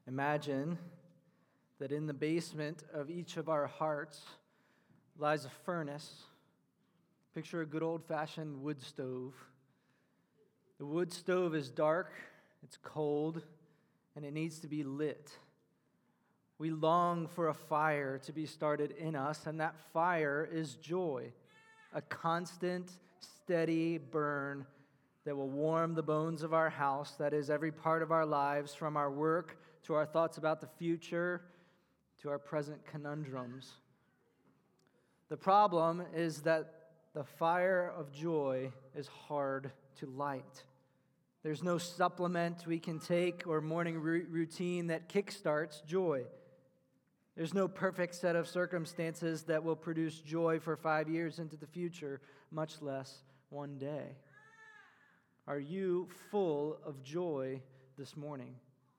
Imagine that in the basement of each of our hearts lies a furnace. Picture a good old-fashioned wood stove. The wood stove is dark, it's cold, and it needs to be lit. We long for a fire to be started in us, and that fire is joy, a constant, steady burn that will warm the bones of our house, that is, every part of our lives, from our work to our thoughts about the future to our present conundrums. The problem is that the fire of joy is hard to light. There's no supplement we can take or morning routine that kickstarts joy. There's no perfect set of circumstances that will produce joy for 5 years into the future, much less one day. Are you full of joy this morning?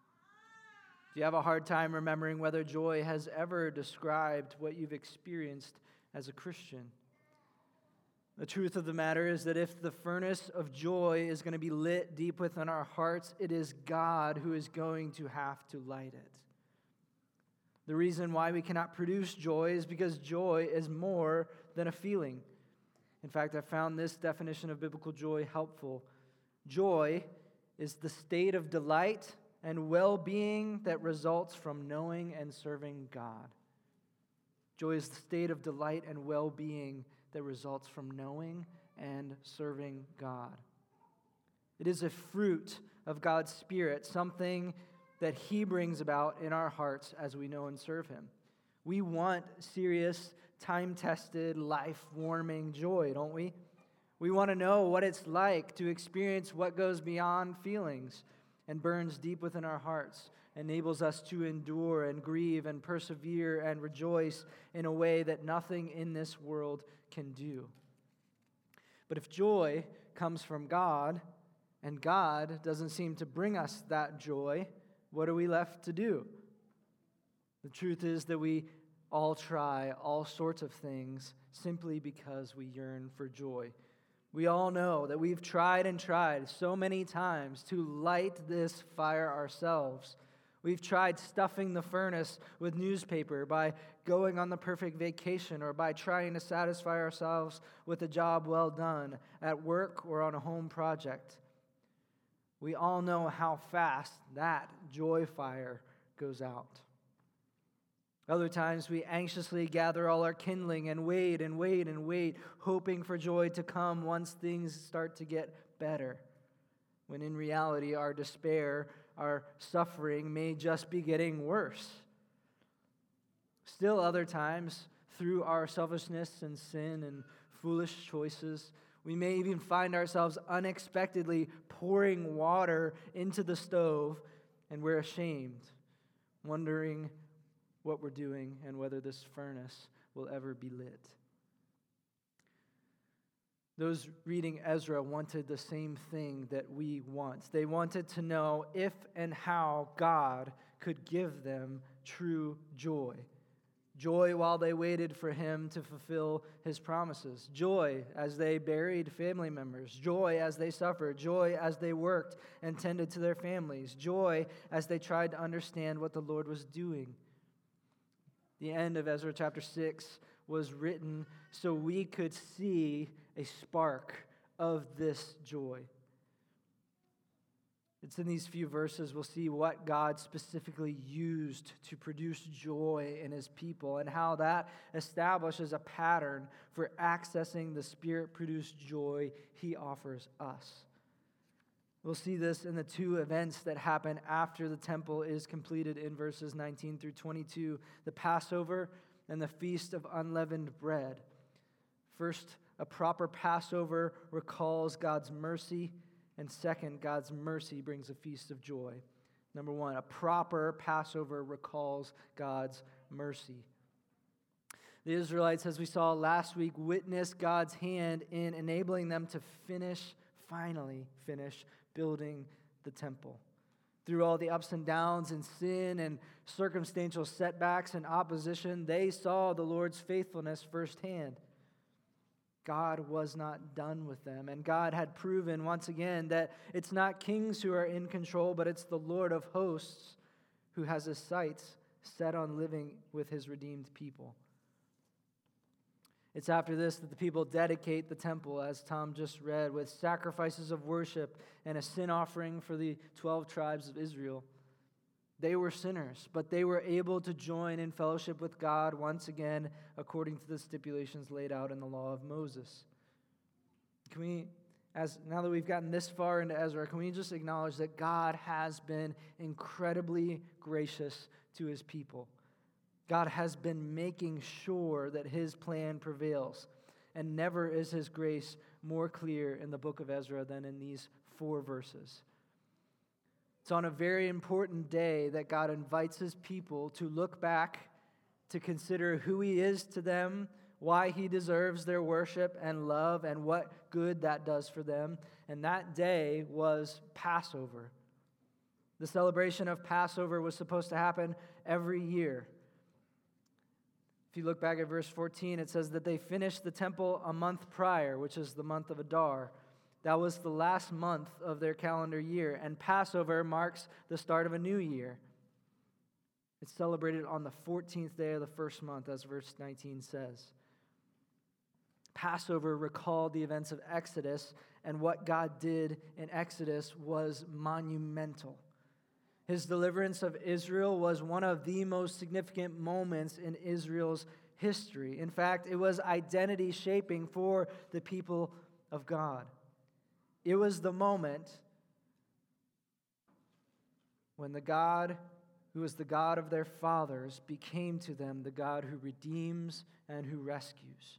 Do you have a hard time remembering whether joy has ever described what you've experienced as a Christian? The truth of the matter is that if the furnace of joy is going to be lit deep within our hearts, it is God who is going to have to light it. The reason why we cannot produce joy is because joy is more than a feeling. In fact, I found this definition of biblical joy helpful. Joy is the state of delight and well-being that results from knowing and serving God. Joy is the state of delight and well-being that results from knowing and serving God. It is a fruit of God's Spirit, something that He brings about in our hearts as we know and serve Him. We want serious, time-tested, life-warming joy, don't we? We want to know what it's like to experience what goes beyond feelings and burns deep within our hearts, enables us to endure and grieve and persevere and rejoice in a way that nothing in this world can do. But if joy comes from God, and God doesn't seem to bring us that joy, what are we left to do? The truth is that we all try all sorts of things simply because we yearn for joy. We all know that we've tried and tried so many times to light this fire ourselves. We've tried stuffing the furnace with newspaper, by going on the perfect vacation, or by trying to satisfy ourselves with a job well done at work or on a home project. We all know how fast that joy fire goes out. Other times we anxiously gather all our kindling and wait and wait and wait, hoping for joy to come once things start to get better, when in reality our despair, our suffering may just be getting worse. Still other times, through our selfishness and sin and foolish choices, we may even find ourselves unexpectedly pouring water into the stove, and we're ashamed, wondering what we're doing and whether this furnace will ever be lit. Those reading Ezra wanted the same thing that we want. They wanted to know if and how God could give them true joy. Joy while they waited for Him to fulfill His promises. Joy as they buried family members. Joy as they suffered. Joy as they worked and tended to their families. Joy as they tried to understand what the Lord was doing. The end of Ezra chapter 6 was written so we could see a spark of this joy. It's in these few verses we'll see what God specifically used to produce joy in His people, and how that establishes a pattern for accessing the Spirit-produced joy He offers us. We'll see this in the two events that happen after the temple is completed in verses 19 through 22, the Passover and the Feast of Unleavened Bread. First, a proper Passover recalls God's mercy, and second, God's mercy brings a feast of joy. Number one, a proper Passover recalls God's mercy. The Israelites, as we saw last week, witnessed God's hand in enabling them to finally finish building the temple. Through all the ups and downs and sin and circumstantial setbacks and opposition, they saw the Lord's faithfulness firsthand. God was not done with them, and God had proven once again that it's not kings who are in control, but it's the Lord of hosts who has his sights set on living with his redeemed people. It's after this that the people dedicate the temple, as Tom just read, with sacrifices of worship and a sin offering for the 12 tribes of Israel. They were sinners, but they were able to join in fellowship with God once again according to the stipulations laid out in the law of Moses. Now that we've gotten this far into Ezra, can we just acknowledge that God has been incredibly gracious to his people? God has been making sure that his plan prevails. And never is his grace more clear in the book of Ezra than in these 4 verses. It's on a very important day that God invites his people to look back, to consider who he is to them, why he deserves their worship and love, and what good that does for them. And that day was Passover. The celebration of Passover was supposed to happen every year. If you look back at verse 14, it says that they finished the temple a month prior, which is the month of Adar. That was the last month of their calendar year, and Passover marks the start of a new year. It's celebrated on the 14th day of the first month, as verse 19 says. Passover recalled the events of Exodus, and what God did in Exodus was monumental. His deliverance of Israel was one of the most significant moments in Israel's history. In fact, it was identity shaping for the people of God. It was the moment when the God who is the God of their fathers became to them the God who redeems and who rescues.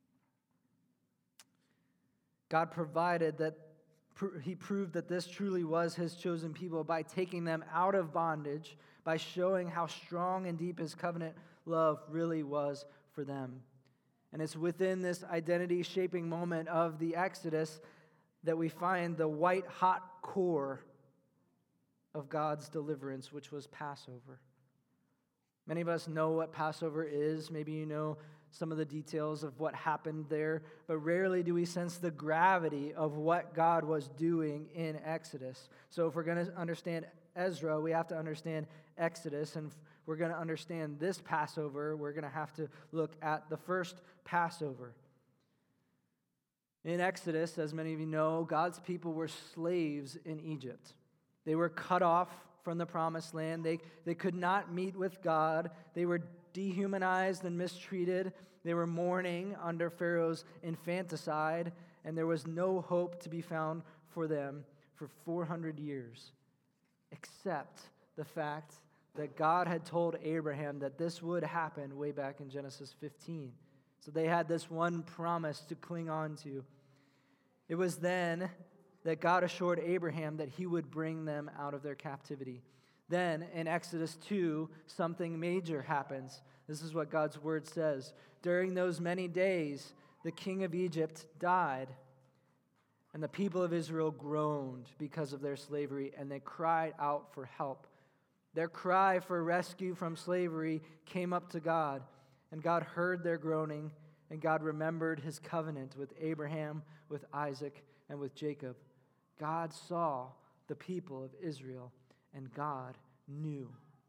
God provided that he proved that this truly was his chosen people by taking them out of bondage, by showing how strong and deep his covenant love really was for them. And it's within this identity-shaping moment of the Exodus that we find the white-hot core of God's deliverance, which was Passover. Many of us know what Passover is. Maybe you know some of the details of what happened there, but rarely do we sense the gravity of what God was doing in Exodus. So if we're going to understand Ezra, we have to understand Exodus, and if we're going to understand this Passover, we're going to have to look at the first Passover. In Exodus, as many of you know, God's people were slaves in Egypt. They were cut off from the promised land. They could not meet with God. They were dehumanized and mistreated. They were mourning under Pharaoh's infanticide, and there was no hope to be found for them for 400 years, except the fact that God had told Abraham that this would happen way back in Genesis 15. So they had this one promise to cling on to. It was then that God assured Abraham that he would bring them out of their captivity. Then, in Exodus 2, something major happens. This is what God's word says. During those many days, the king of Egypt died, and the people of Israel groaned because of their slavery, and they cried out for help. Their cry for rescue from slavery came up to God, and God heard their groaning, and God remembered his covenant with Abraham, with Isaac, and with Jacob. God saw the people of Israel, and God knew.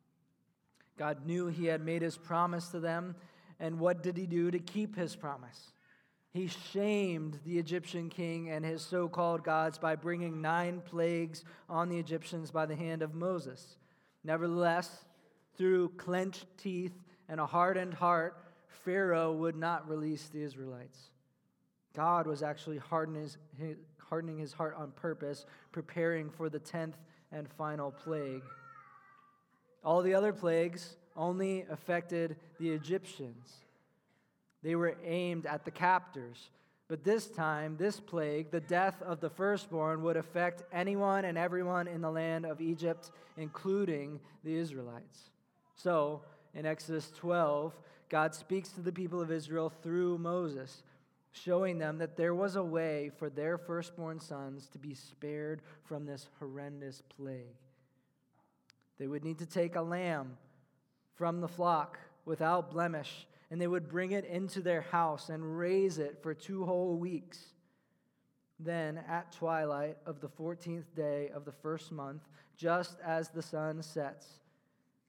God knew he had made his promise to them, and what did he do to keep his promise? He shamed the Egyptian king and his so-called gods by bringing 9 plagues on the Egyptians by the hand of Moses. Nevertheless, through clenched teeth and a hardened heart, Pharaoh would not release the Israelites. God was actually hardening his heart on purpose, preparing for the 10th and final plague. All the other plagues only affected the Egyptians. They were aimed at the captors. But this time, this plague, the death of the firstborn, would affect anyone and everyone in the land of Egypt, including the Israelites. So, in Exodus 12, God speaks to the people of Israel through Moses, showing them that there was a way for their firstborn sons to be spared from this horrendous plague. They would need to take a lamb from the flock without blemish, and they would bring it into their house and raise it for 2 whole weeks. Then, at twilight of the 14th day of the first month, just as the sun sets,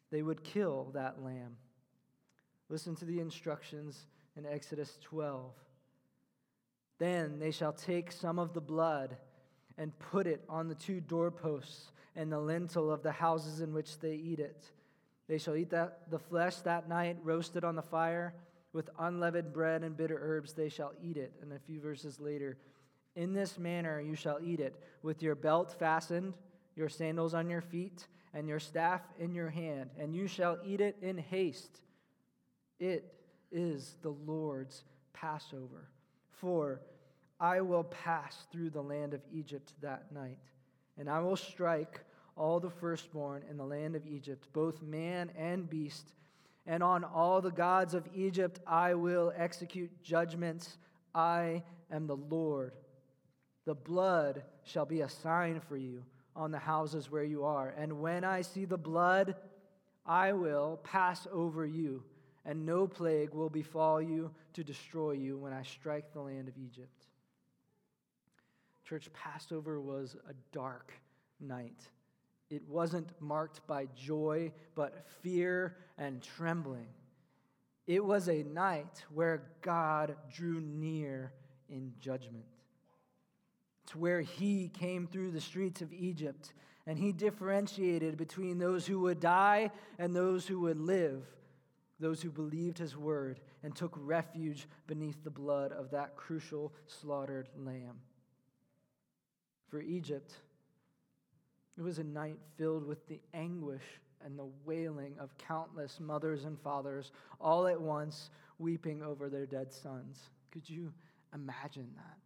they would kill that lamb. Listen to the instructions in Exodus 12. Then they shall take some of the blood and put it on the 2 doorposts and the lintel of the houses in which they eat it. They shall eat the flesh that night, roasted on the fire. With unleavened bread and bitter herbs they shall eat it. And a few verses later, in this manner you shall eat it, with your belt fastened, your sandals on your feet, and your staff in your hand. And you shall eat it in haste. It is the Lord's Passover. For I will pass through the land of Egypt that night, and I will strike all the firstborn in the land of Egypt, both man and beast, and on all the gods of Egypt I will execute judgments. I am the Lord. The blood shall be a sign for you on the houses where you are, and when I see the blood, I will pass over you, and no plague will befall you to destroy you when I strike the land of Egypt. Church, Passover was a dark night. It wasn't marked by joy, but fear and trembling. It was a night where God drew near in judgment. It's where he came through the streets of Egypt, and he differentiated between those who would die and those who would live, those who believed his word and took refuge beneath the blood of that crucial slaughtered lamb. For Egypt, it was a night filled with the anguish and the wailing of countless mothers and fathers, all at once weeping over their dead sons. Could you imagine that?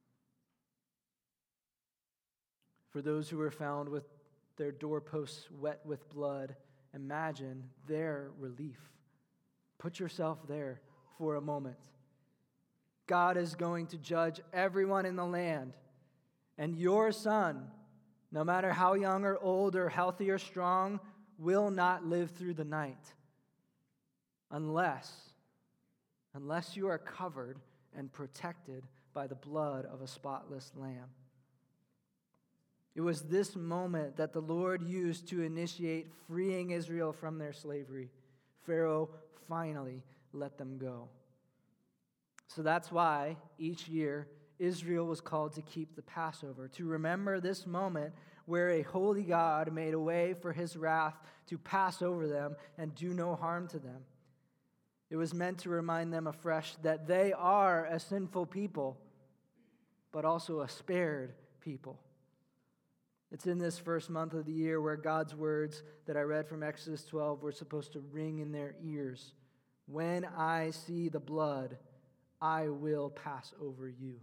For those who were found with their doorposts wet with blood, imagine their relief. Put yourself there for a moment. God is going to judge everyone in the land, and your son, no matter how young or old or healthy or strong, will not live through the night unless you are covered and protected by the blood of a spotless lamb. It was this moment that the Lord used to initiate freeing Israel from their slavery. Pharaoh finally let them go. So that's why each year Israel was called to keep the Passover, to remember this moment where a holy God made a way for his wrath to pass over them and do no harm to them. It was meant to remind them afresh that they are a sinful people, but also a spared people. It's in this first month of the year where God's words that I read from Exodus 12 were supposed to ring in their ears. When I see the blood, I will pass over you.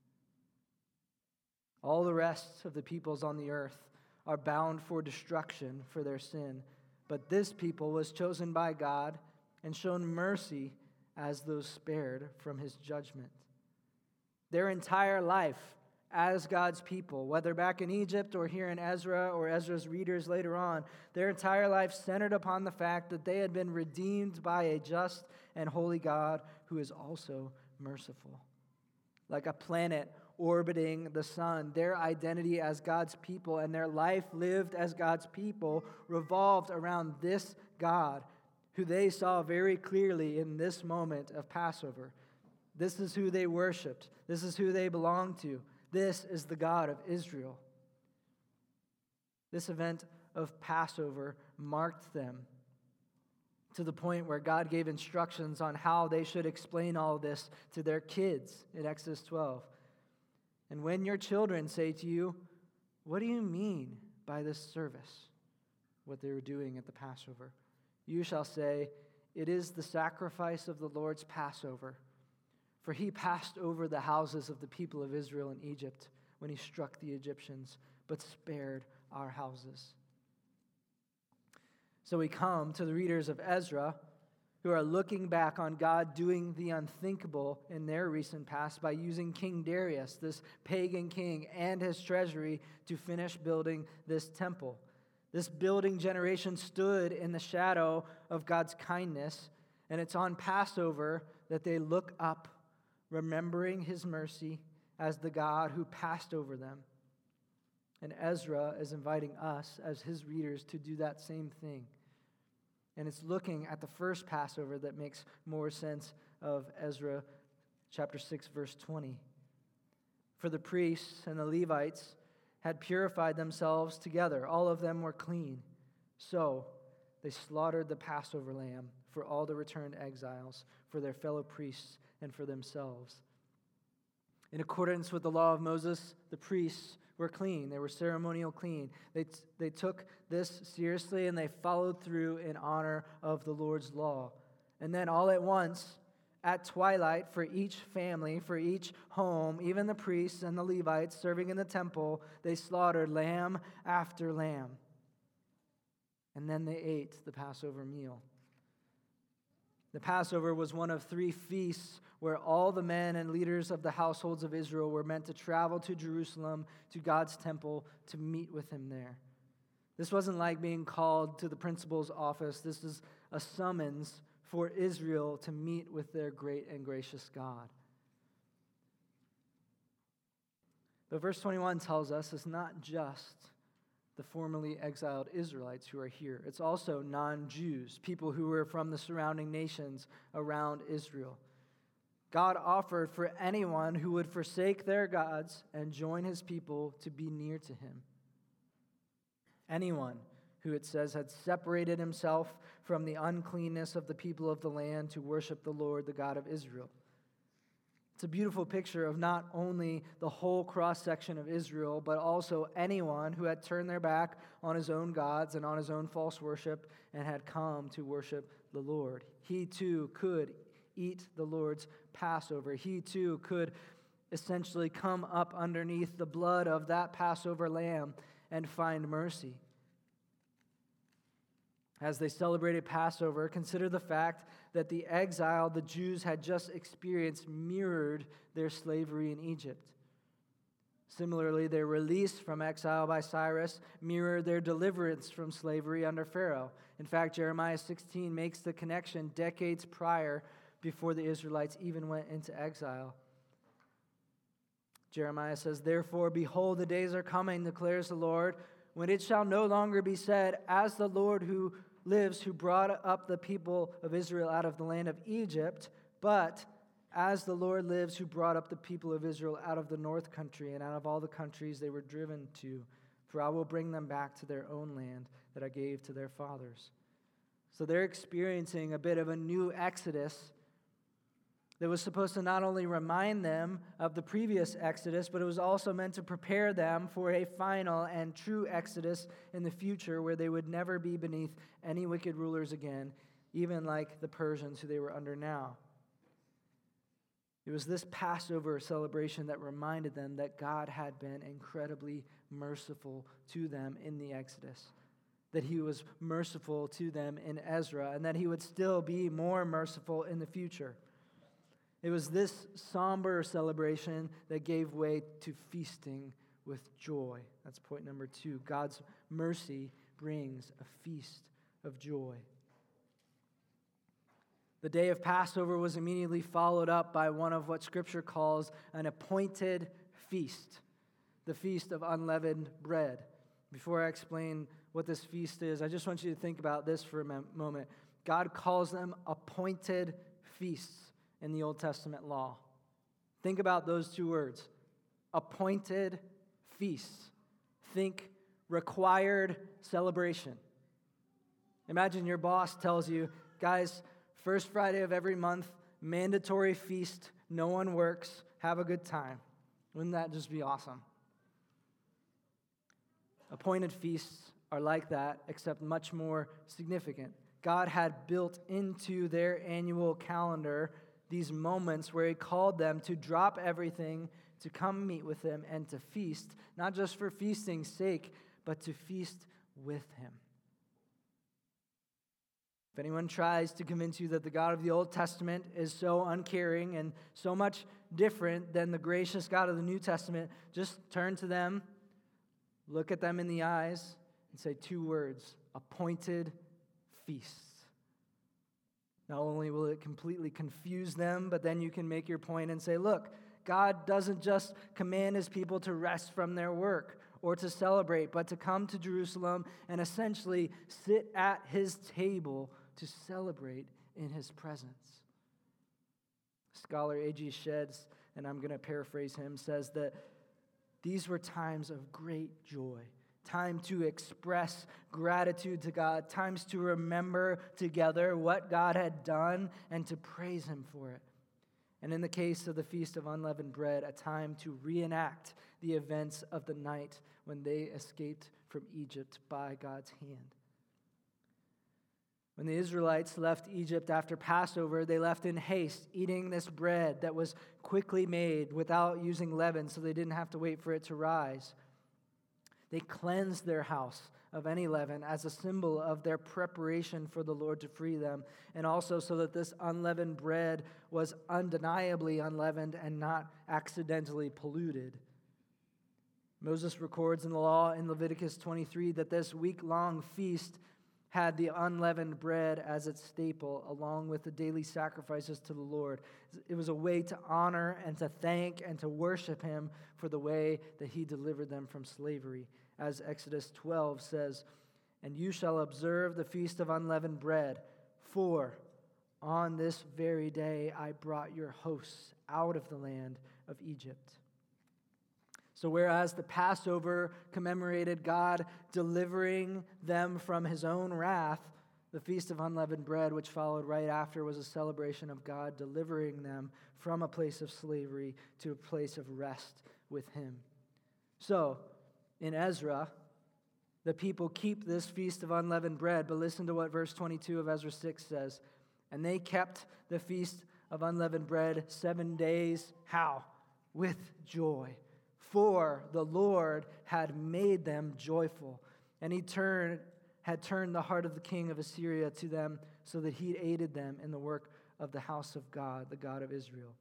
All the rest of the peoples on the earth are bound for destruction for their sin, but this people was chosen by God and shown mercy as those spared from his judgment. Their entire life as God's people, whether back in Egypt or here in Ezra or Ezra's readers later on, their entire life centered upon the fact that they had been redeemed by a just and holy God who is also merciful. Like a planet orbiting the sun, their identity as God's people and their life lived as God's people revolved around this God who they saw very clearly in this moment of Passover. This is who they worshiped. This is who they belonged to. This is the God of Israel. This event of Passover marked them to the point where God gave instructions on how they should explain all this to their kids in Exodus 12. And when your children say to you, "What do you mean by this service?" what they were doing at the Passover, you shall say, "It is the sacrifice of the Lord's Passover. For he passed over the houses of the people of Israel in Egypt when he struck the Egyptians, but spared our houses." So we come to the readers of Ezra who are looking back on God doing the unthinkable in their recent past by using King Darius, this pagan king, and his treasury to finish building this temple. This building generation stood in the shadow of God's kindness, and it's on Passover that they look up, remembering his mercy as the God who passed over them. And Ezra is inviting us as his readers to do that same thing. And it's looking at the first Passover that makes more sense of Ezra chapter 6, verse 20. For the priests and the Levites had purified themselves together. All of them were clean. So they slaughtered the Passover lamb for all the returned exiles, for their fellow priests, and for themselves. In accordance with the law of Moses, the priests were clean. They were ceremonial clean. They took this seriously, and they followed through in honor of the Lord's law. And then all at once, at twilight, for each family, for each home, even the priests and the Levites serving in the temple, they slaughtered lamb after lamb. And then they ate the Passover meal. The Passover was one of 3 feasts where all the men and leaders of the households of Israel were meant to travel to Jerusalem, to God's temple, to meet with him there. This wasn't like being called to the principal's office. This is a summons for Israel to meet with their great and gracious God. But verse 21 tells us it's not just the formerly exiled Israelites who are here. It's also non-Jews, people who were from the surrounding nations around Israel. God offered for anyone who would forsake their gods and join his people to be near to him. Anyone who, it says, had separated himself from the uncleanness of the people of the land to worship the Lord, the God of Israel. It's a beautiful picture of not only the whole cross-section of Israel, but also anyone who had turned their back on his own gods and on his own false worship and had come to worship the Lord. He too could eat the Lord's Passover. He too could essentially come up underneath the blood of that Passover lamb and find mercy. As they celebrated Passover, consider the fact that the exile the Jews had just experienced mirrored their slavery in Egypt. Similarly, their release from exile by Cyrus mirrored their deliverance from slavery under Pharaoh. In fact, Jeremiah 16 makes the connection decades prior, before the Israelites even went into exile. Jeremiah says, "Therefore, behold, the days are coming, declares the Lord, when it shall no longer be said, as the Lord who lives, who brought up the people of Israel out of the land of Egypt, but as the Lord lives, who brought up the people of Israel out of the north country and out of all the countries they were driven to. For I will bring them back to their own land that I gave to their fathers." So they're experiencing a bit of a new exodus that was supposed to not only remind them of the previous exodus, but it was also meant to prepare them for a final and true exodus in the future where they would never be beneath any wicked rulers again, even like the Persians who they were under now. It was this Passover celebration that reminded them that God had been incredibly merciful to them in the Exodus, that he was merciful to them in Ezra, and that he would still be more merciful in the future. It was this somber celebration that gave way to feasting with joy. That's point number 2. God's mercy brings a feast of joy. The day of Passover was immediately followed up by one of what Scripture calls an appointed feast, the Feast of Unleavened Bread. Before I explain what this feast is, I just want you to think about this for a moment. God calls them appointed feasts in the Old Testament law. Think about those 2 words. Appointed feasts. Think required celebration. Imagine your boss tells you, guys, first Friday of every month, mandatory feast, no one works, have a good time. Wouldn't that just be awesome? Appointed feasts are like that, except much more significant. God had built into their annual calendar these moments where he called them to drop everything, to come meet with him, and to feast, not just for feasting's sake, but to feast with him. If anyone tries to convince you that the God of the Old Testament is so uncaring and so much different than the gracious God of the New Testament, just turn to them, look at them in the eyes, and say 2 words: appointed feasts. Not only will it completely confuse them, but then you can make your point and say, look, God doesn't just command his people to rest from their work or to celebrate, but to come to Jerusalem and essentially sit at his table to celebrate in his presence. Scholar A.G. Sheds, and I'm going to paraphrase him, says that these were times of great joy, time to express gratitude to God, times to remember together what God had done and to praise him for it. And in the case of the Feast of Unleavened Bread, a time to reenact the events of the night when they escaped from Egypt by God's hand. When the Israelites left Egypt after Passover, they left in haste, eating this bread that was quickly made without using leaven, so they didn't have to wait for it to rise. They cleansed their house of any leaven as a symbol of their preparation for the Lord to free them, and also so that this unleavened bread was undeniably unleavened and not accidentally polluted. Moses records in the law in Leviticus 23 that this week-long feast had the unleavened bread as its staple, along with the daily sacrifices to the Lord. It was a way to honor and to thank and to worship him for the way that he delivered them from slavery. As Exodus 12 says, "And you shall observe the feast of unleavened bread, for on this very day I brought your hosts out of the land of Egypt." So whereas the Passover commemorated God delivering them from his own wrath, the Feast of Unleavened Bread, which followed right after, was a celebration of God delivering them from a place of slavery to a place of rest with him. So, in Ezra, the people keep this Feast of Unleavened Bread, but listen to what verse 22 of Ezra 6 says. "And they kept the Feast of Unleavened Bread 7 days." How? With joy. For the Lord had made them joyful, and he had turned the heart of the king of Assyria to them, so that he aided them in the work of the house of God, the God of Israel.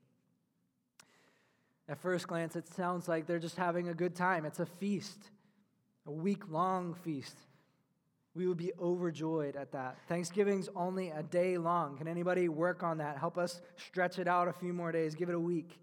At first glance, it sounds like they're just having a good time. It's a feast, a week-long feast. We would be overjoyed at that. Thanksgiving's only a day long. Can anybody work on that? Help us stretch it out a few more days. Give it a week.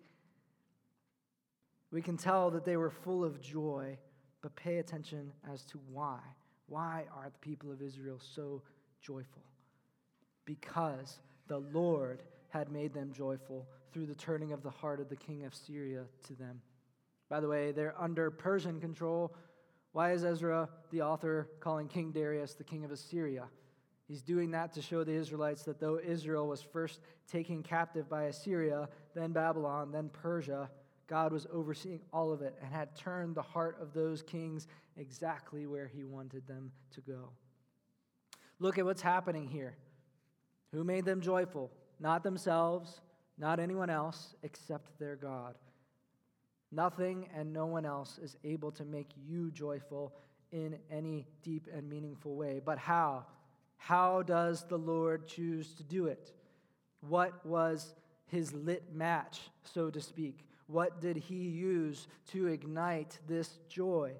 We can tell that they were full of joy, but pay attention as to why. Why are the people of Israel so joyful? Because the Lord had made them joyful through the turning of the heart of the king of Syria to them. By the way, they're under Persian control. Why is Ezra, the author, calling King Darius the king of Assyria? He's doing that to show the Israelites that though Israel was first taken captive by Assyria, then Babylon, then Persia, God was overseeing all of it and had turned the heart of those kings exactly where he wanted them to go. Look at what's happening here. Who made them joyful? Not themselves, not anyone else, except their God. Nothing and no one else is able to make you joyful in any deep and meaningful way. But how? How does the Lord choose to do it? What was his lit match, so to speak? What did he use to ignite this joy?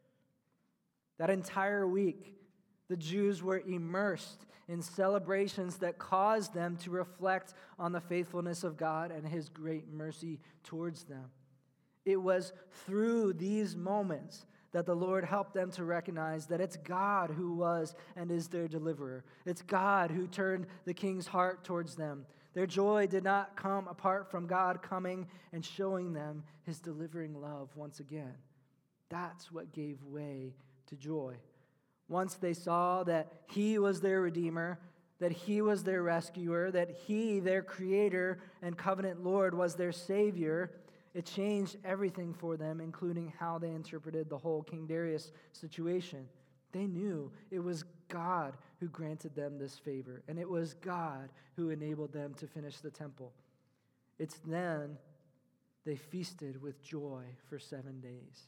That entire week, the Jews were immersed in celebrations that caused them to reflect on the faithfulness of God and his great mercy towards them. It was through these moments that the Lord helped them to recognize that it's God who was and is their deliverer. It's God who turned the king's heart towards them. Their joy did not come apart from God coming and showing them his delivering love once again. That's what gave way to joy. Once they saw that he was their Redeemer, that he was their rescuer, that he, their Creator and covenant Lord, was their Savior, it changed everything for them, including how they interpreted the whole King Darius situation. They knew it was God who granted them this favor, and it was God who enabled them to finish the temple. It's then they feasted with joy for 7 days.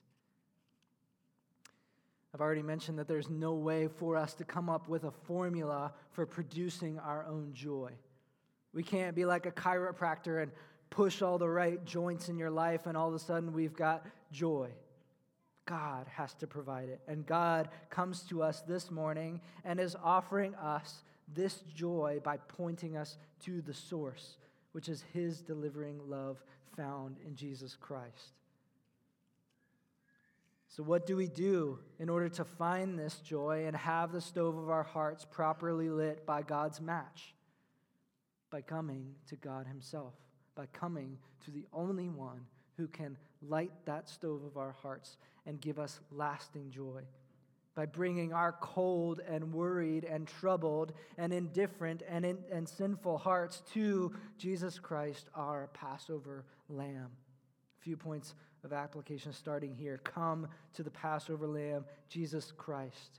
I've already mentioned that there's no way for us to come up with a formula for producing our own joy. We can't be like a chiropractor and push all the right joints in your life and all of a sudden we've got joy. God has to provide it. And God comes to us this morning and is offering us this joy by pointing us to the source, which is his delivering love found in Jesus Christ. So what do we do in order to find this joy and have the stove of our hearts properly lit by God's match? By coming to God himself, by coming to the only one who can light that stove of our hearts and give us lasting joy. By bringing our cold and worried and troubled and indifferent and sinful hearts to Jesus Christ, our Passover Lamb. A few points of application starting here. Come to the Passover Lamb, Jesus Christ.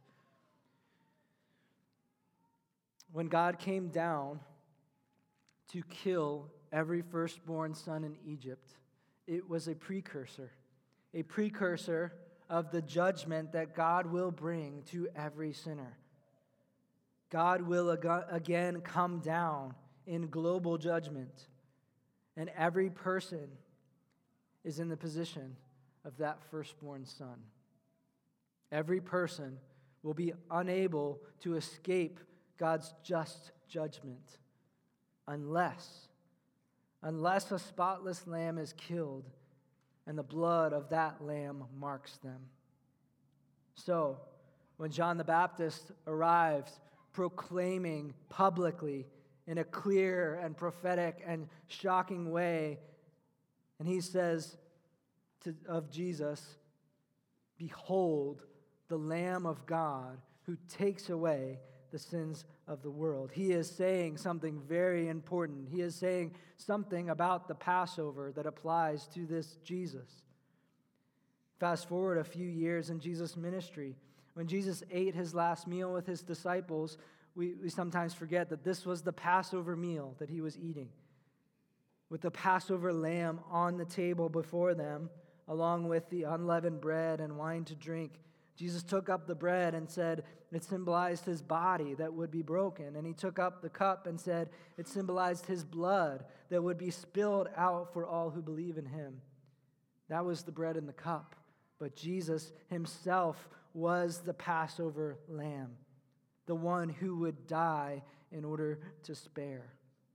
When God came down to kill every firstborn son in Egypt, it was a precursor of the judgment that God will bring to every sinner. God will again come down in global judgment, and every person is in the position of that firstborn son. Every person will be unable to escape God's just judgment unless a spotless lamb is killed and the blood of that lamb marks them. So, when John the Baptist arrived proclaiming publicly in a clear and prophetic and shocking way, and he says of Jesus, "Behold, the Lamb of God who takes away the sins of the world." He is saying something very important. He is saying something about the Passover that applies to this Jesus. Fast forward a few years in Jesus' ministry. When Jesus ate his last meal with his disciples, we sometimes forget that this was the Passover meal that he was eating, with the Passover lamb on the table before them, along with the unleavened bread and wine to drink. Jesus took up the bread and said it symbolized his body that would be broken. And he took up the cup and said it symbolized his blood that would be spilled out for all who believe in him. That was the bread and the cup. But Jesus himself was the Passover lamb, the one who would die in order to spare.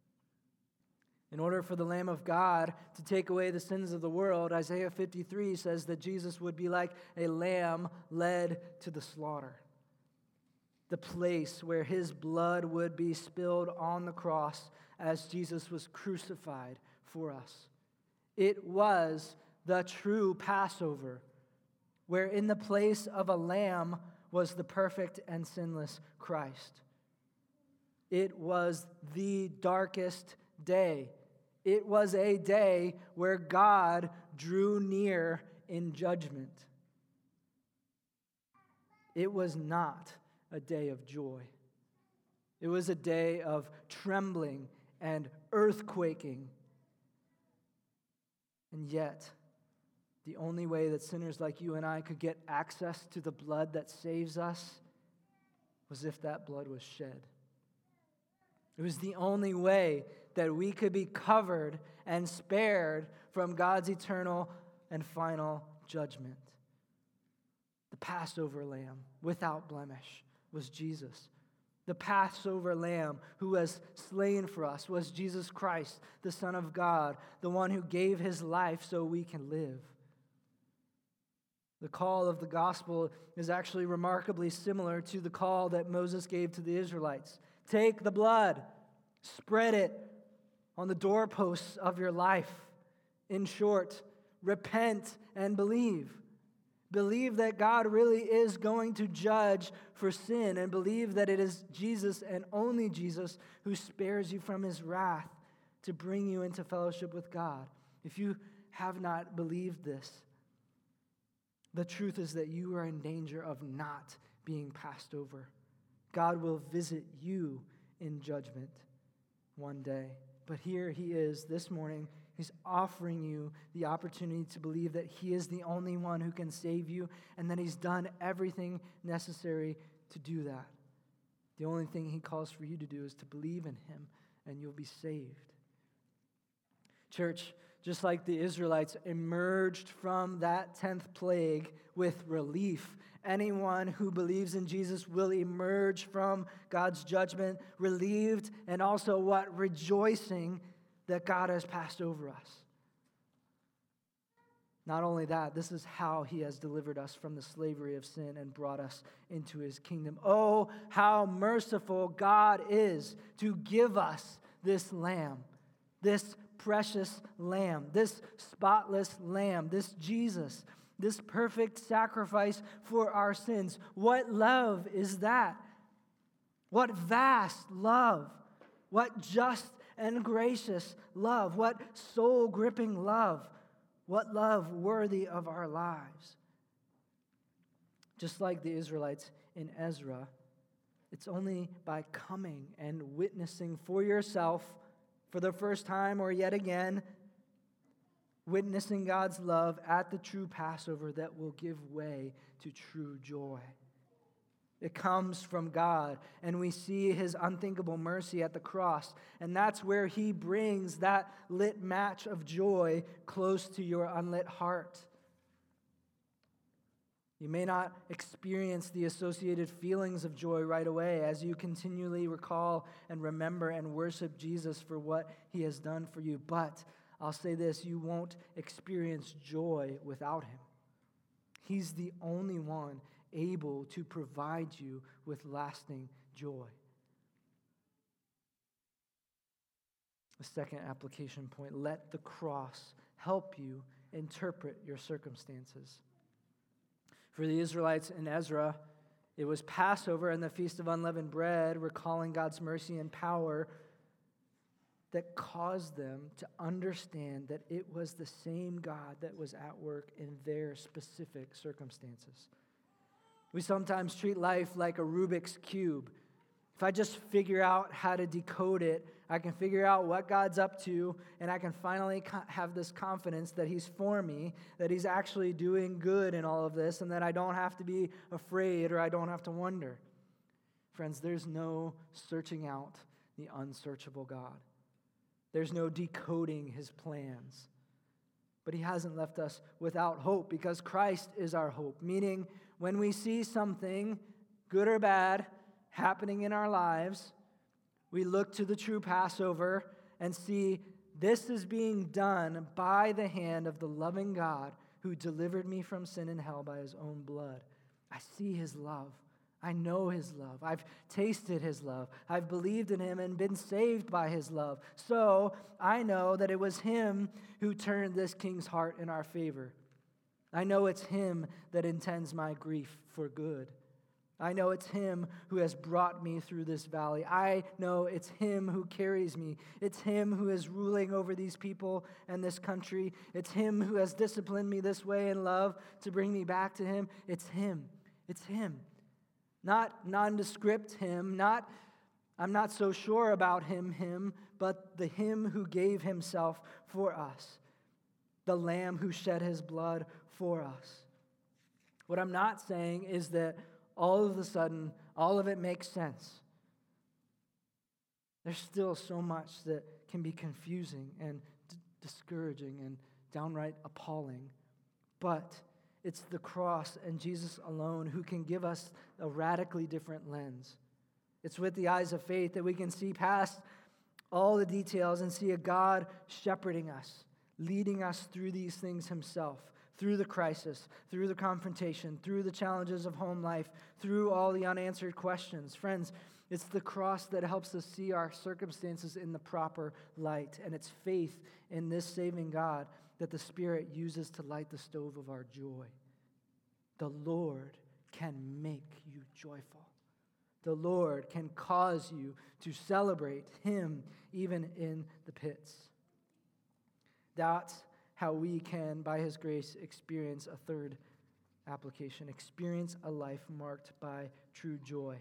In order for the Lamb of God to take away the sins of the world, Isaiah 53 says that Jesus would be like a lamb led to the slaughter, the place where his blood would be spilled on the cross as Jesus was crucified for us. It was the true Passover, where in the place of a lamb was the perfect and sinless Christ. It was the darkest day. It was a day where God drew near in judgment. It was not a day of joy. It was a day of trembling and earthquaking. And yet, the only way that sinners like you and I could get access to the blood that saves us was if that blood was shed. It was the only way that we could be covered and spared from God's eternal and final judgment. The Passover lamb without blemish was Jesus. The Passover lamb who was slain for us was Jesus Christ, the Son of God, the one who gave his life so we can live. The call of the gospel is actually remarkably similar to the call that Moses gave to the Israelites. Take the blood, spread it on the doorposts of your life. In short, repent and believe. Believe that God really is going to judge for sin, and believe that it is Jesus and only Jesus who spares you from his wrath to bring you into fellowship with God. If you have not believed this, the truth is that you are in danger of not being passed over. God will visit you in judgment one day. But here he is this morning. He's offering you the opportunity to believe that he is the only one who can save you and that he's done everything necessary to do that. The only thing he calls for you to do is to believe in him and you'll be saved. Church, just like the Israelites emerged from that 10th plague with relief, anyone who believes in Jesus will emerge from God's judgment relieved and also rejoicing that God has passed over us. Not only that, this is how he has delivered us from the slavery of sin and brought us into his kingdom. Oh, how merciful God is to give us this lamb, this precious lamb, this spotless lamb, this Jesus, this perfect sacrifice for our sins. What love is that? What vast love. What just and gracious love. What soul-gripping love. What love worthy of our lives. Just like the Israelites in Ezra, it's only by coming and witnessing for yourself for the first time or yet again, witnessing God's love at the true Passover that will give way to true joy. It comes from God, and we see his unthinkable mercy at the cross, and that's where he brings that lit match of joy close to your unlit heart. You may not experience the associated feelings of joy right away as you continually recall and remember and worship Jesus for what he has done for you, but I'll say this, you won't experience joy without him. He's the only one able to provide you with lasting joy. The second application point, let the cross help you interpret your circumstances. For the Israelites in Ezra, it was Passover and the Feast of Unleavened Bread, recalling God's mercy and power, that caused them to understand that it was the same God that was at work in their specific circumstances. We sometimes treat life like a Rubik's Cube. If I just figure out how to decode it, I can figure out what God's up to, and I can finally have this confidence that he's for me, that he's actually doing good in all of this, and that I don't have to be afraid or I don't have to wonder. Friends, there's no searching out the unsearchable God. There's no decoding his plans. But he hasn't left us without hope because Christ is our hope, meaning when we see something, good or bad, happening in our lives, we look to the true Passover and see this is being done by the hand of the loving God who delivered me from sin and hell by his own blood. I see his love. I know his love. I've tasted his love. I've believed in him and been saved by his love. So I know that it was him who turned this king's heart in our favor. I know it's him that intends my grief for good. I know it's him who has brought me through this valley. I know it's him who carries me. It's him who is ruling over these people and this country. It's him who has disciplined me this way in love to bring me back to him. It's him. It's him. Not nondescript him, I'm not so sure about him, but the him who gave himself for us, the Lamb who shed his blood for us. What I'm not saying is that all of a sudden, all of it makes sense. There's still so much that can be confusing and discouraging and downright appalling, but it's the cross and Jesus alone who can give us a radically different lens. It's with the eyes of faith that we can see past all the details and see a God shepherding us, leading us through these things himself, through the crisis, through the confrontation, through the challenges of home life, through all the unanswered questions. Friends, it's the cross that helps us see our circumstances in the proper light, and it's faith in this saving God that the Spirit uses to light the stove of our joy. The Lord can make you joyful. The Lord can cause you to celebrate him even in the pits. That's how we can, by his grace, experience a third application, experience a life marked by true joy.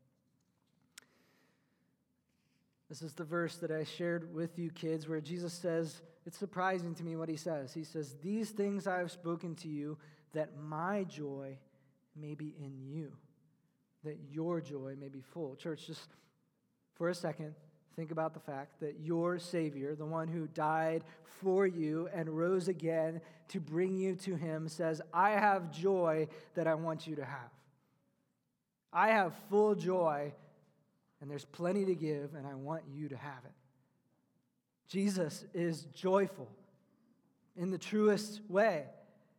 This is the verse that I shared with you kids where Jesus says, it's surprising to me what he says. He says, "These things I have spoken to you, that my joy may be in you, that your joy may be full." Church, just for a second, think about the fact that your Savior, the one who died for you and rose again to bring you to him, says, I have joy that I want you to have. I have full joy, and there's plenty to give, and I want you to have it. Jesus is joyful in the truest way.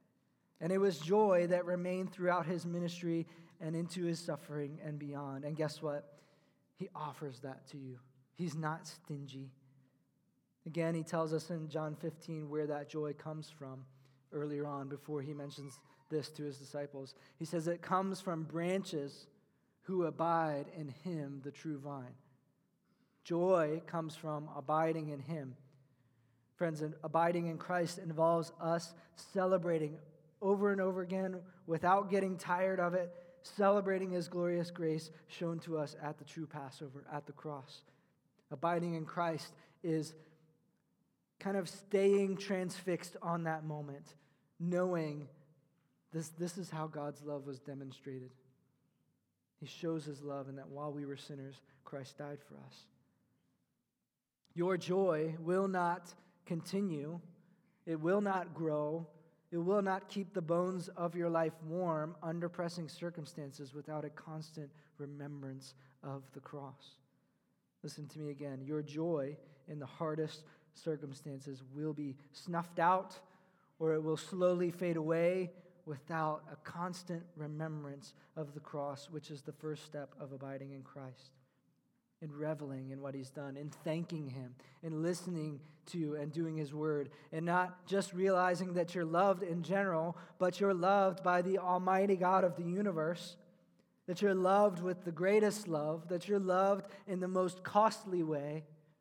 And it was joy that remained throughout his ministry and into his suffering and beyond. And guess what? He offers that to you. He's not stingy. Again, he tells us in John 15 where that joy comes from earlier on before he mentions this to his disciples. He says it comes from branches who abide in him, the true vine. Joy comes from abiding in him. Friends, abiding in Christ involves us celebrating over and over again without getting tired of it, celebrating his glorious grace shown to us at the true Passover, at the cross. Abiding in Christ is kind of staying transfixed on that moment, knowing this is how God's love was demonstrated. He shows his love in that while we were sinners, Christ died for us. Your joy will not continue. It will not grow. It will not keep the bones of your life warm under pressing circumstances without a constant remembrance of the cross. Listen to me again. Your joy in the hardest circumstances will be snuffed out, or it will slowly fade away without a constant remembrance of the cross, which is the first step of abiding in Christ, in reveling in what he's done, in thanking him, in listening to and doing his word, and not just realizing that you're loved in general, but you're loved by the Almighty God of the universe, that you're loved with the greatest love, that you're loved in the most costly way.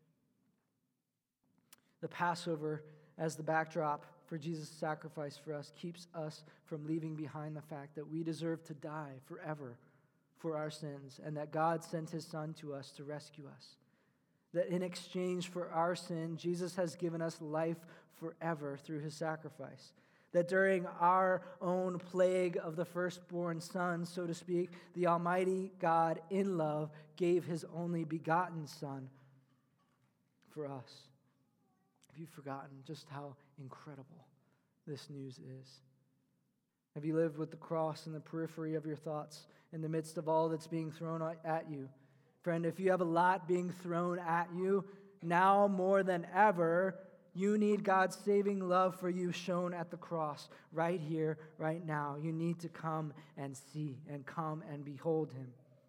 The Passover as the backdrop for Jesus' sacrifice for us keeps us from leaving behind the fact that we deserve to die forever for our sins, and that God sent his Son to us to rescue us. That in exchange for our sin, Jesus has given us life forever through his sacrifice. That during our own plague of the firstborn son, so to speak, the Almighty God in love gave his only begotten Son for us. Have you forgotten just how incredible this news is? Have you lived with the cross in the periphery of your thoughts in the midst of all that's being thrown at you? Friend, if you have a lot being thrown at you, now more than ever, you need God's saving love for you shown at the cross right here, right now. You need to come and see and come and behold him.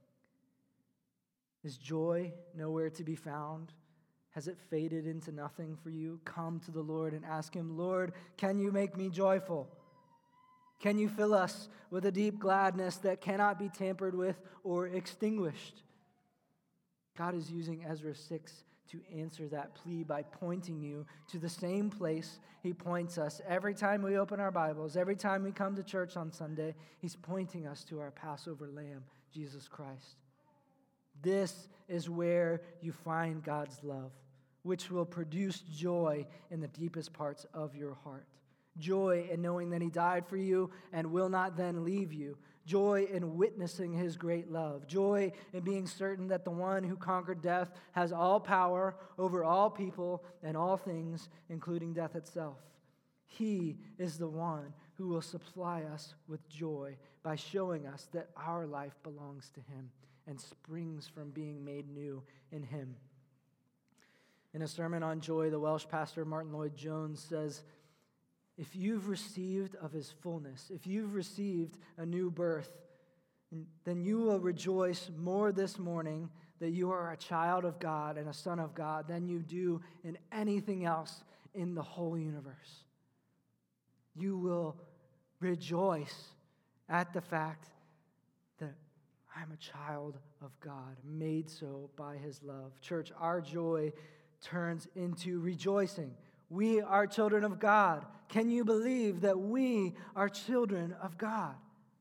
Is joy nowhere to be found? Has it faded into nothing for you? Come to the Lord and ask him, Lord, can you make me joyful? Can you fill us with a deep gladness that cannot be tampered with or extinguished? God is using Ezra 6 to answer that plea by pointing you to the same place he points us every time we open our Bibles, every time we come to church on Sunday. He's pointing us to our Passover lamb, Jesus Christ. This is where you find God's love, which will produce joy in the deepest parts of your heart. Joy in knowing that he died for you and will not then leave you. Joy in witnessing his great love. Joy in being certain that the one who conquered death has all power over all people and all things, including death itself. He is the one who will supply us with joy by showing us that our life belongs to him and springs from being made new in him. In a sermon on joy, the Welsh pastor Martin Lloyd-Jones says, if you've received of his fullness, if you've received a new birth, then you will rejoice more this morning that you are a child of God and a son of God than you do in anything else in the whole universe. You will rejoice at the fact that I'm a child of God, made so by his love. Church, our joy turns into rejoicing. We are children of God. Can you believe that we are children of God?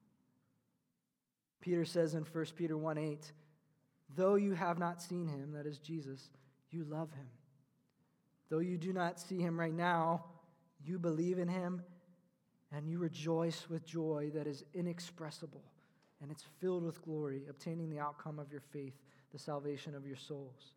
Peter says in 1 Peter 1:8, though you have not seen him, that is Jesus, you love him. Though you do not see him right now, you believe in him and you rejoice with joy that is inexpressible, and it's filled with glory, obtaining the outcome of your faith, the salvation of your souls.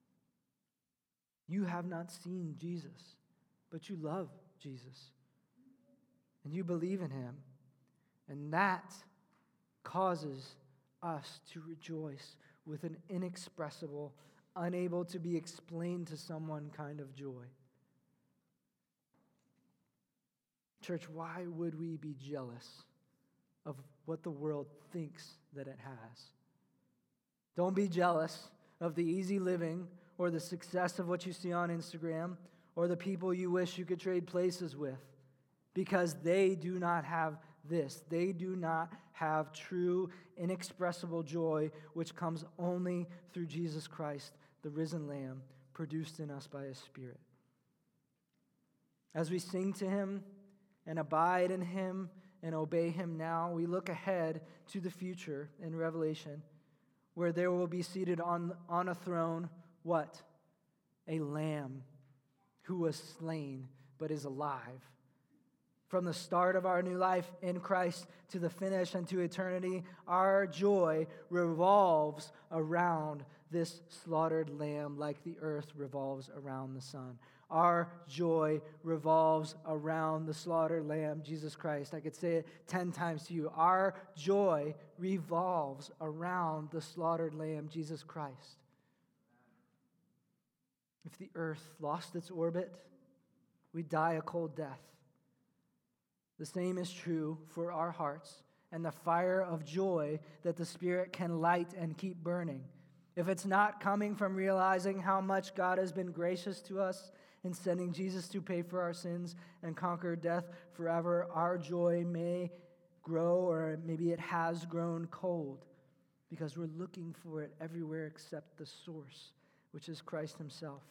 You have not seen Jesus, but you love Jesus, and you believe in him, and that causes us to rejoice with an inexpressible, unable to be explained to someone kind of joy. Church, why would we be jealous of what the world thinks that it has? Don't be jealous of the easy living or the success of what you see on Instagram or the people you wish you could trade places with, because they do not have this. They do not have true, inexpressible joy, which comes only through Jesus Christ, the risen Lamb, produced in us by His Spirit. As we sing to Him and abide in Him and obey Him now, we look ahead to the future in Revelation, where there will be seated on a throne, what? A Lamb who was slain but is alive. From the start of our new life in Christ to the finish and to eternity, our joy revolves around this slaughtered Lamb like the earth revolves around the sun. Our joy revolves around the slaughtered Lamb, Jesus Christ. I could say it 10 times to you. Our joy revolves around the slaughtered Lamb, Jesus Christ. If the earth lost its orbit, we'd die a cold death. The same is true for our hearts and the fire of joy that the Spirit can light and keep burning. If it's not coming from realizing how much God has been gracious to us in sending Jesus to pay for our sins and conquer death forever, our joy may grow, or maybe it has grown cold, because we're looking for it everywhere except the source, which is Christ Himself.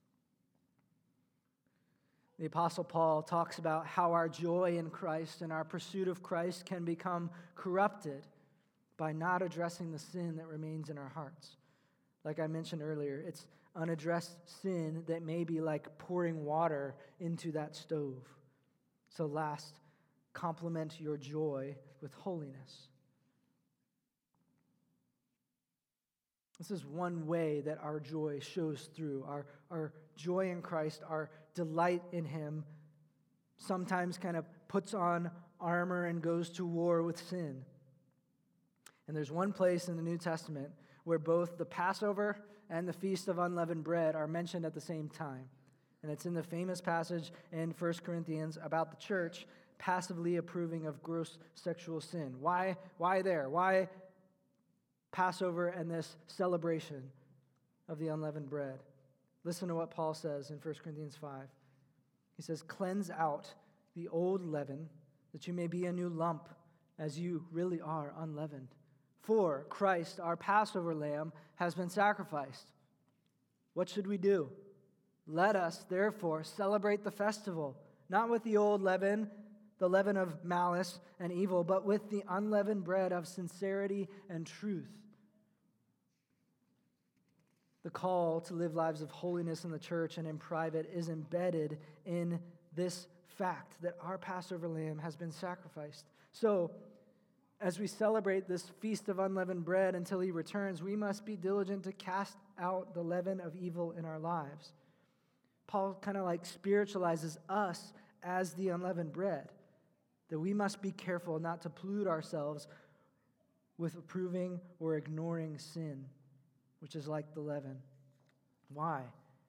The Apostle Paul talks about how our joy in Christ and our pursuit of Christ can become corrupted by not addressing the sin that remains in our hearts. Like I mentioned earlier, it's unaddressed sin that may be like pouring water into that stove. So last, complement your joy with holiness. This is one way that our joy shows through. Our joy in Christ, our delight in Him, sometimes kind of puts on armor and goes to war with sin. And there's one place in the New Testament where both the Passover and the Feast of Unleavened Bread are mentioned at the same time. And it's in the famous passage in 1 Corinthians about the church passively approving of gross sexual sin. Why there? Why Passover and this celebration of the unleavened bread? Listen to what Paul says in 1 Corinthians 5. He says, "Cleanse out the old leaven, that you may be a new lump, as you really are unleavened. For Christ, our Passover lamb, has been sacrificed." What should we do? Let us, therefore, celebrate the festival, not with the old leaven, the leaven of malice and evil, but with the unleavened bread of sincerity and truth. The call to live lives of holiness in the church and in private is embedded in this fact that our Passover lamb has been sacrificed. So, as we celebrate this feast of unleavened bread until He returns, we must be diligent to cast out the leaven of evil in our lives. Paul kind of like spiritualizes us as the unleavened bread, that we must be careful not to pollute ourselves with approving or ignoring sin, which is like the leaven. Why?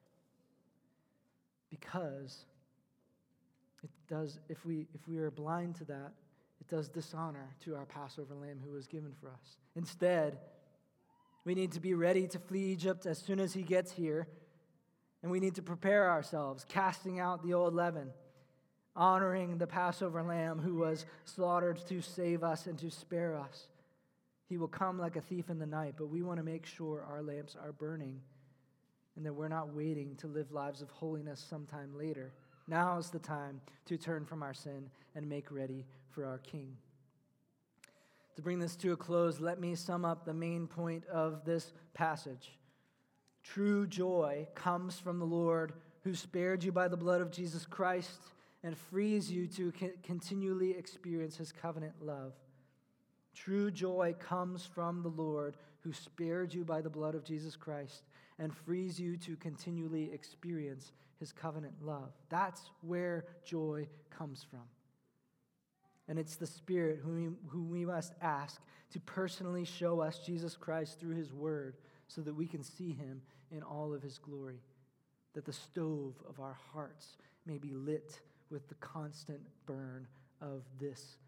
Because it does, if we are blind to that, it does dishonor to our Passover lamb who was given for us. Instead, we need to be ready to flee Egypt as soon as He gets here, and we need to prepare ourselves, casting out the old leaven, honoring the Passover lamb who was slaughtered to save us and to spare us. He will come like a thief in the night, but we want to make sure our lamps are burning and that we're not waiting to live lives of holiness sometime later. Now is the time to turn from our sin and make ready for our King. To bring this to a close, let me sum up the main point of this passage. True joy comes from the Lord, who spared you by the blood of Jesus Christ and frees you to continually experience His covenant love. True joy comes from the Lord, who spared you by the blood of Jesus Christ and frees you to continually experience His covenant love. That's where joy comes from. And it's the Spirit whom we must ask to personally show us Jesus Christ through His Word so that we can see Him in all of His glory, that the stove of our hearts may be lit with the constant burn of this